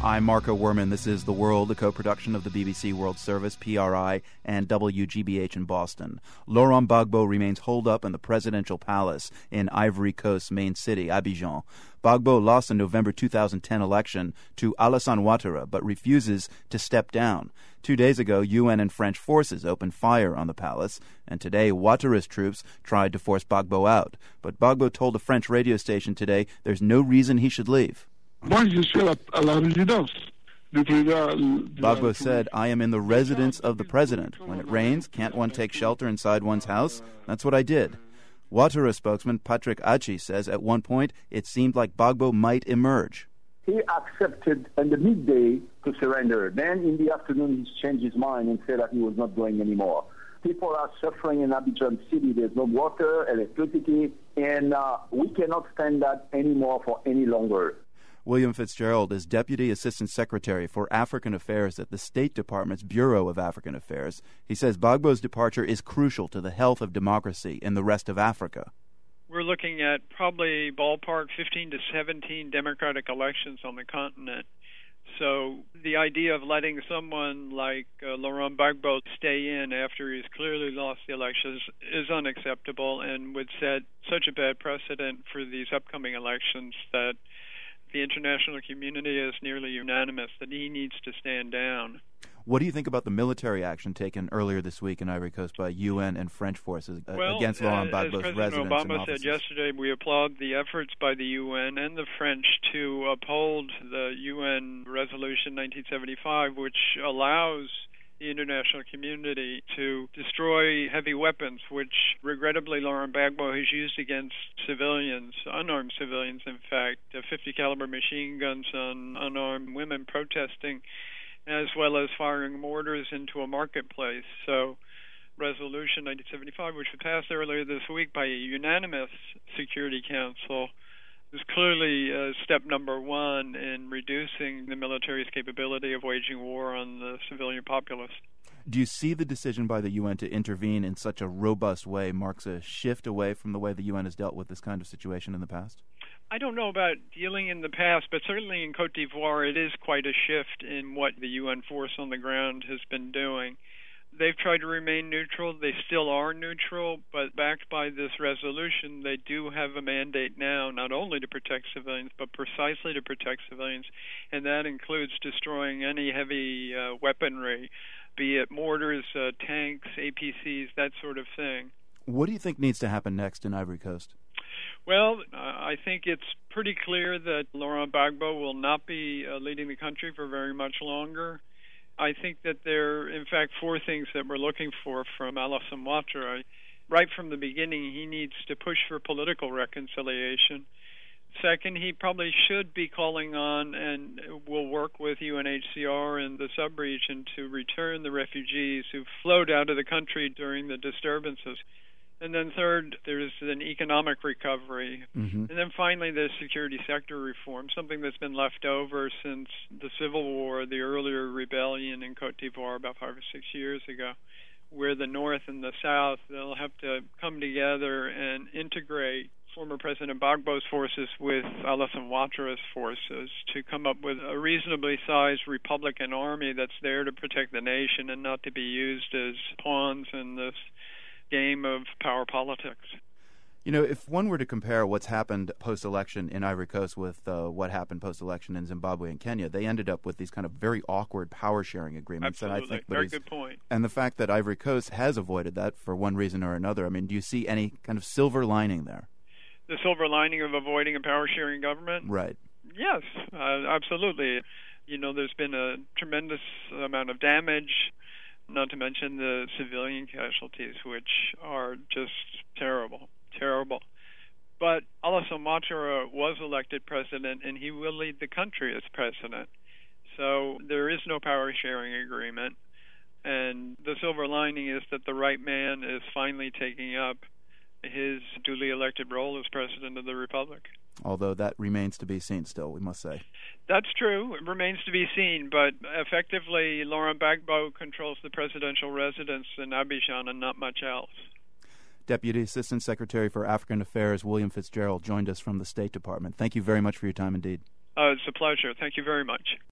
I'm Marco Werman. This is The World, a co-production of the BBC World Service, PRI, and WGBH in Boston. Laurent Gbagbo remains holed up in the presidential palace in Ivory Coast's main city, Abidjan. Gbagbo lost the November 2010 election to Alassane Ouattara, but refuses to step down. 2 days ago, UN and French forces opened fire on the palace, and today Ouattara's troops tried to force Gbagbo out. But Gbagbo told a French radio station today there's no reason he should leave. Gbagbo said, I am in the residence of the president. When it rains, can't one take shelter inside one's house? That's what I did. Ouattara spokesman Patrick Achi says at one point it seemed like Gbagbo might emerge. He accepted in the midday to surrender. Then in the afternoon he changed his mind and said that he was not going anymore. People are suffering in Abidjan City. There's no water, electricity, and we cannot stand that anymore for any longer. William Fitzgerald is Deputy Assistant Secretary for African Affairs at the State Department's Bureau of African Affairs. He says Gbagbo's departure is crucial to the health of democracy in the rest of Africa. We're looking at probably ballpark 15 to 17 democratic elections on the continent. So the idea of letting someone like Laurent Gbagbo stay in after he's clearly lost the elections is unacceptable and would set such a bad precedent for these upcoming elections that the international community is nearly unanimous that he needs to stand down. What do you think about the military action taken earlier this week in Ivory Coast by UN and French forces against Laurent Gbagbo's residence and offices? As President Obama said yesterday, we applaud the efforts by the UN and the French to uphold the UN Resolution 1975, which allows the international community to destroy heavy weapons, which regrettably Laurent Gbagbo has used against civilians, unarmed civilians in fact, 50 caliber machine guns on unarmed women protesting, as well as firing mortars into a marketplace. So Resolution 1975, which was passed earlier this week by a unanimous Security Council, is clearly step number one in reducing the military's capability of waging war on the civilian populace. Do you see the decision by the UN to intervene in such a robust way marks a shift away from the way the UN has dealt with this kind of situation in the past? I don't know about dealing in the past, but certainly in Côte d'Ivoire it is quite a shift in what the UN force on the ground has been doing. They've tried to remain neutral. They still are neutral, but backed by this resolution, they do have a mandate now not only to protect civilians, but precisely to protect civilians, and that includes destroying any heavy weaponry, be it mortars, tanks, APCs, that sort of thing. What do you think needs to happen next in Ivory Coast? Well, I think it's pretty clear that Laurent Gbagbo will not be leading the country for very much longer. I think that there are, in fact, four things that we're looking for from Alassane Ouattara. Right from the beginning, he needs to push for political reconciliation. Second, he probably should be calling on and will work with UNHCR and the sub-region to return the refugees who flowed out of the country during the disturbances. And then third, there's an economic recovery. And then finally, there's security sector reform, something that's been left over since the Civil War, the earlier rebellion in Côte d'Ivoire about 5 or 6 years ago, where the North and the South, they'll have to come together and integrate former President Gbagbo's forces with Alassane Ouattara's forces to come up with a reasonably sized Republican army that's there to protect the nation and not to be used as pawns in this game of power politics. You know, if one were to compare what's happened post-election in Ivory Coast with what happened post-election in Zimbabwe and Kenya, they ended up with these kind of very awkward power-sharing agreements. Absolutely. And I think very good point. And the fact that Ivory Coast has avoided that for one reason or another, I mean, do you see any kind of silver lining there? The silver lining of avoiding a power-sharing government? Right. Yes, absolutely. You know, there's been a tremendous amount of damage, not to mention the civilian casualties, which are just terrible. But Alassane Ouattara was elected president, and he will lead the country as president. So there is no power-sharing agreement. And the silver lining is that the right man is finally taking up his duly elected role as president of the Republic. Although that remains to be seen still, we must say. That's true. It remains to be seen. But effectively, Laurent Gbagbo controls the presidential residence in Abidjan and not much else. Deputy Assistant Secretary for African Affairs William Fitzgerald joined us from the State Department. Thank you very much for your time indeed. It's a pleasure. Thank you very much.